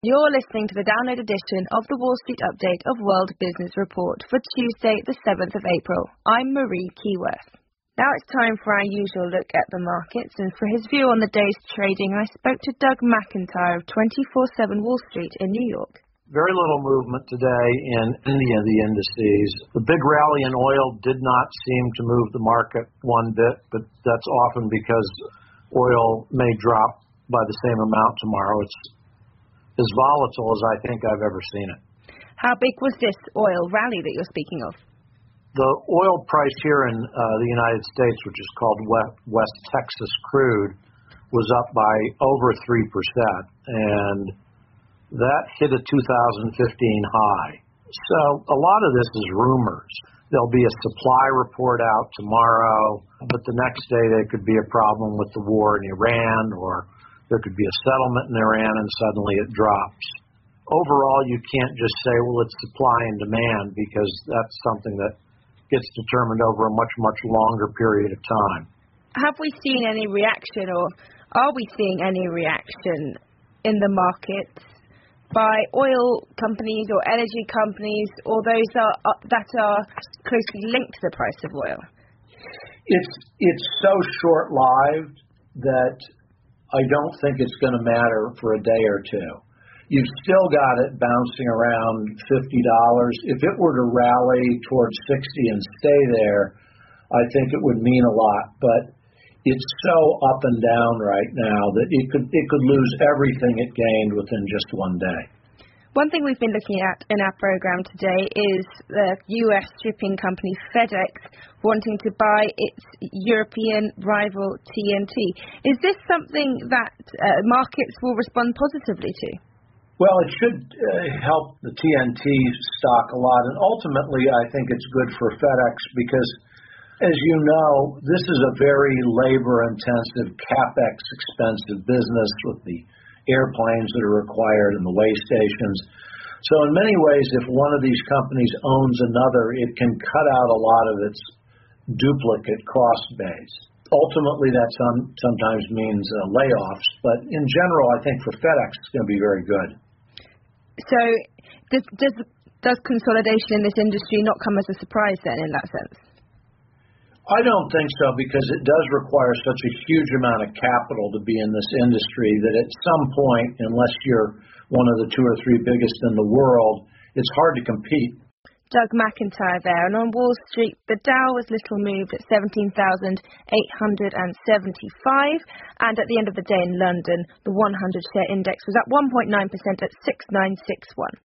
You're listening to the download edition of the Wall Street Update of World Business Report for Tuesday, the 7th of April. I'm Marie Keyworth. Now it's time for our usual look at the markets, and for his view on the day's trading, I spoke to Doug McIntyre of 24/7 Wall Street in New York. Very little movement today in any of the indices. The big rally in oil did not seem to move the market one bit, but that's often because oil may drop by the same amount tomorrow. It's as volatile as I think I've ever seen it. How big was this oil rally that you're speaking of? The oil price here in the United States, which is called West Texas crude, was up by over 3%, and that hit a 2015 high. So a lot of this is rumors. There'll be a supply report out tomorrow, but the next day there could be a problem with the war in Iran, or there could be a settlement in Iran and suddenly it drops. Overall, you can't just say, well, it's supply and demand, because that's something that gets determined over a much, much longer period of time. Have we seen any reaction, or are we seeing any reaction in the markets by oil companies or energy companies, or those that are closely linked to the price of oil? It's so short-lived that I don't think it's going to matter for a day or two. You've still got it bouncing around $50. If it were to rally towards 60 and stay there, I think it would mean a lot. But it's so up and down right now that it could lose everything it gained within just one day. One thing we've been looking at in our program today is the U.S. shipping company FedEx wanting to buy its European rival TNT. Is this something that markets will respond positively to? Well, it should help the TNT stock a lot, and ultimately I think it's good for FedEx because, as you know, this is a very labor-intensive, CapEx-expensive business with the airplanes that are required and the way stations. So in many ways, if one of these companies owns another, it can cut out a lot of its duplicate cost base. Ultimately, that sometimes means layoffs, but in general, I think for FedEx, it's going to be very good. So does consolidation in this industry not come as a surprise then, in that sense? I don't think so, because it does require such a huge amount of capital to be in this industry that at some point, unless you're one of the two or three biggest in the world, it's hard to compete. Doug McIntyre there. And on Wall Street, the Dow was little moved at 17,875. And at the end of the day in London, the 100-share index was up 1.9% at 6961.